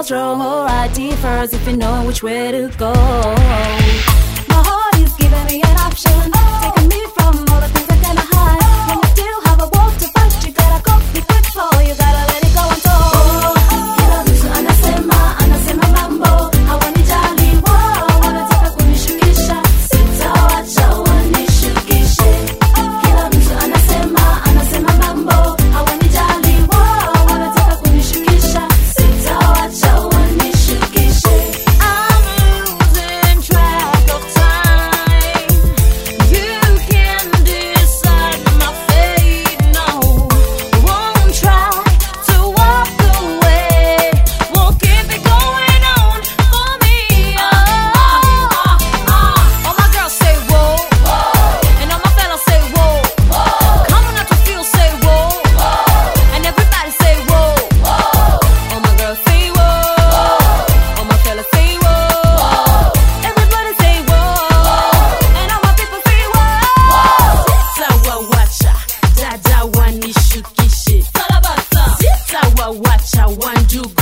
goes wrong, alright, differs if you know which way to go. My heart is giving me an option, taking me from all the things I cannot hide. When you still have a war to fight, you gotta go be quick for, you gotta let it go and go. Kila mtu anasema mambo, hawanijali wao, wanataka kunishukisha, sitawacha wanishukishe. Kila mtu anasema mambo, hawanijali wao, wanataka kunishukisha, sitawacha wanishukishe. I'm losing track of time. You can decide my fate, no. Won't try to walk away. Won't keep it going on for me. All my girls say whoa, and all my fellas say whoa. Coming up to feel say whoa, and everybody say whoa. All my girls say whoa, all my fellas say whoa. Everybody say whoa, and all my people say whoa. Sitawawacha, dada wanishukishe. Sitawawacha, wandugu